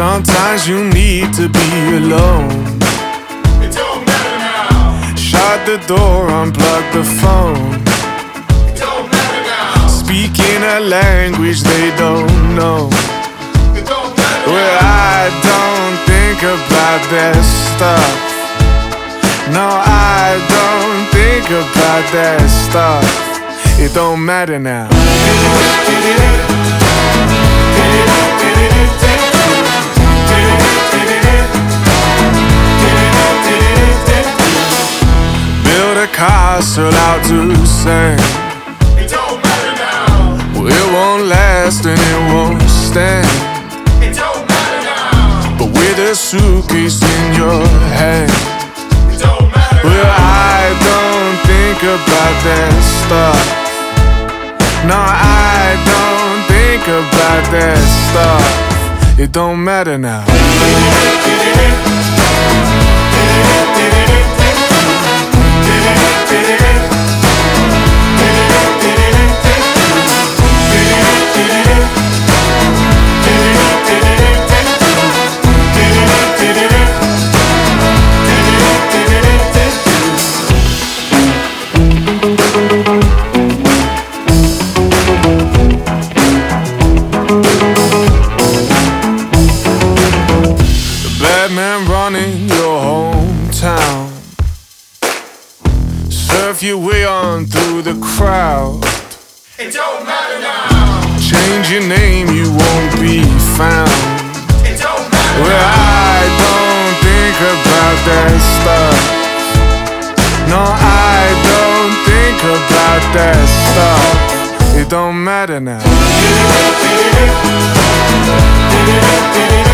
Sometimes you need to be alone. It don't matter now. Shut the door, unplug the phone. It don't matter now. Speaking a language they don't know. It don't matter Well, now. I don't think about that stuff. No, I don't think about that stuff. It don't matter now. Build a castle out to sing. It don't matter now. Well, it won't last and it won't stand. It don't matter now. But with a suitcase in your hand, It don't matter well, now. I don't think about that stuff. No, I don't think about that stuff. It don't matter now. Bad man running your hometown, surf your way on through the crowd. It don't matter now. Change your name, you won't be found. It don't matter Well, I don't think about that stuff. No, I don't think about that stuff. It don't matter now.